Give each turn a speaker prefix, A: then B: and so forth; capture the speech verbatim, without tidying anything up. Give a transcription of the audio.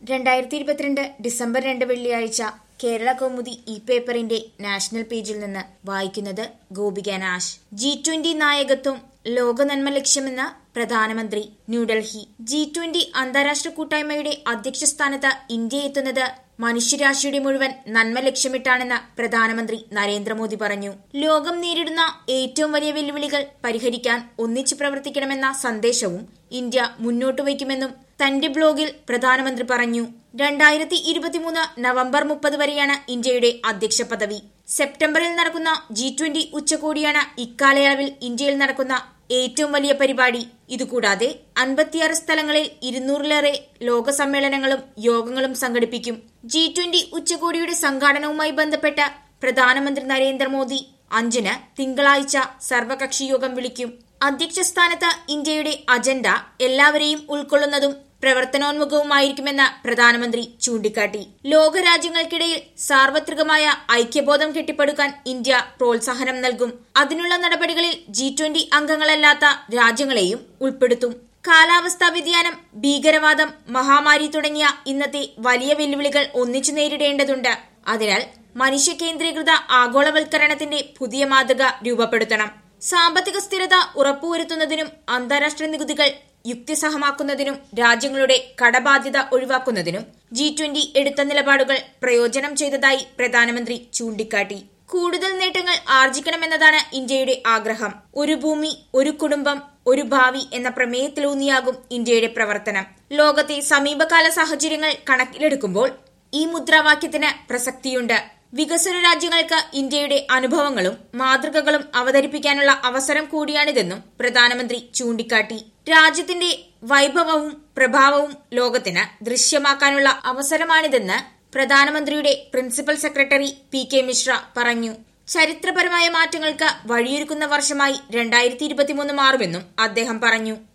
A: രണ്ടായിരത്തി ഇരുപത്തിരണ്ട് ഡിസംബർ രണ്ട് വെള്ളിയാഴ്ച കേരള കൗമുദി ഇ പേപ്പറിന്റെ നാഷണൽ പേജിൽ നിന്ന് വായിക്കുന്നത് ഗോപിക നാശ്. ജി ട്വന്റി നായകത്വം ലോക നന്മ ലക്ഷ്യമെന്ന പ്രധാനമന്ത്രി. ന്യൂഡൽഹി. ജി ട്വന്റി അന്താരാഷ്ട്ര കൂട്ടായ്മയുടെ അധ്യക്ഷ സ്ഥാനത്ത് ഇന്ത്യ എത്തുന്നത് മനുഷ്യരാശിയുടെ മുഴുവൻ നന്മ ലക്ഷ്യമിട്ടാണെന്ന് പ്രധാനമന്ത്രി നരേന്ദ്രമോദി പറഞ്ഞു. ലോകം നേരിടുന്ന ഏറ്റവും വലിയ വെല്ലുവിളികൾ പരിഹരിക്കാൻ ഒന്നിച്ചു പ്രവർത്തിക്കണമെന്ന സന്ദേശവും ഇന്ത്യ മുന്നോട്ട് വയ്ക്കുമെന്നും തന്റെ ബ്ലോഗിൽ പ്രധാനമന്ത്രി പറഞ്ഞു. രണ്ടായിരത്തി ഇരുപത്തിമൂന്ന് നവംബർ മുപ്പത് വരെയാണ് ഇന്ത്യയുടെ അധ്യക്ഷ പദവി. സെപ്റ്റംബറിൽ നടക്കുന്ന ജി ട്വന്റി ഉച്ചകോടിയാണ് ഇക്കാലയളവിൽ ഇന്ത്യയിൽ നടക്കുന്ന ഏറ്റവും വലിയ പരിപാടി. ഇതുകൂടാതെ അൻപത്തിയാറ് സ്ഥലങ്ങളിൽ ഇരുന്നൂറിലേറെ ലോക സമ്മേളനങ്ങളും യോഗങ്ങളും സംഘടിപ്പിക്കും. ജി ട്വന്റി ഉച്ചകോടിയുടെ സംഘാടനവുമായി ബന്ധപ്പെട്ട പ്രധാനമന്ത്രി നരേന്ദ്രമോദി അഞ്ചിന് തിങ്കളാഴ്ച സർവകക്ഷി യോഗം വിളിക്കും. അധ്യക്ഷ സ്ഥാനത്ത് ഇന്ത്യയുടെ അജണ്ട എല്ലാവരെയും ഉൾക്കൊള്ളുന്നതും പ്രവർത്തനോന്മുഖവുമായിരിക്കുമെന്ന് പ്രധാനമന്ത്രി ചൂണ്ടിക്കാട്ടി. ലോകരാജ്യങ്ങൾക്കിടയിൽ സാർവത്രികമായ ഐക്യബോധം കെട്ടിപ്പടുക്കാൻ ഇന്ത്യ പ്രോത്സാഹനം നൽകും. അതിനുള്ള നടപടികളിൽ ജി ട്വന്റി അംഗങ്ങളല്ലാത്ത രാജ്യങ്ങളെയും ഉൾപ്പെടുത്തും. കാലാവസ്ഥാ വ്യതിയാനം, ഭീകരവാദം, മഹാമാരി തുടങ്ങിയ ഇന്നത്തെ വലിയ വെല്ലുവിളികൾ ഒന്നിച്ചു നേരിടേണ്ടതുണ്ട്. അതിനാൽ മനുഷ്യ കേന്ദ്രീകൃത ആഗോളവൽക്കരണത്തിന്റെ പുതിയ മാതൃക രൂപപ്പെടുത്തണം. സാമ്പത്തിക സ്ഥിരത ഉറപ്പുവരുത്തുന്നതിനും അന്താരാഷ്ട്ര നികുതികൾ യുക്തിസഹമാക്കുന്നതിനും രാജ്യങ്ങളുടെ കടബാധ്യത ഒഴിവാക്കുന്നതിനും ജി ട്വന്റി എടുത്ത നിലപാടുകൾ പ്രയോജനം ചെയ്തതായി പ്രധാനമന്ത്രി ചൂണ്ടിക്കാട്ടി. കൂടുതൽ നേട്ടങ്ങൾ ആർജിക്കണമെന്നതാണ് ഇന്ത്യയുടെ ആഗ്രഹം. ഒരു ഭൂമി, ഒരു കുടുംബം, ഒരു ഭാവി എന്ന പ്രമേയത്തിലൂന്നിയാകും ഇന്ത്യയുടെ പ്രവർത്തനം. ലോകത്തെ സമീപകാല സാഹചര്യങ്ങൾ കണക്കിലെടുക്കുമ്പോൾ ഈ മുദ്രാവാക്യത്തിന് പ്രസക്തിയുണ്ട്. വികസ്വര രാജ്യങ്ങൾക്ക് ഇന്ത്യയുടെ അനുഭവങ്ങളും മാതൃകകളും അവതരിപ്പിക്കാനുള്ള അവസരം കൂടിയാണിതെന്നും പ്രധാനമന്ത്രി ചൂണ്ടിക്കാട്ടി. രാജ്യത്തിന്റെ വൈഭവവും പ്രഭാവവും ലോകത്തിന് ദൃശ്യമാക്കാനുള്ള അവസരമാണിതെന്ന് പ്രധാനമന്ത്രിയുടെ principal secretary P K Mishra പറഞ്ഞു. ചരിത്രപരമായ മാറ്റങ്ങൾക്ക് വഴിയൊരുക്കുന്ന വർഷമായി രണ്ടായിരത്തി ഇരുപത്തിമൂന്ന് മാറുമെന്നും അദ്ദേഹം പറഞ്ഞു.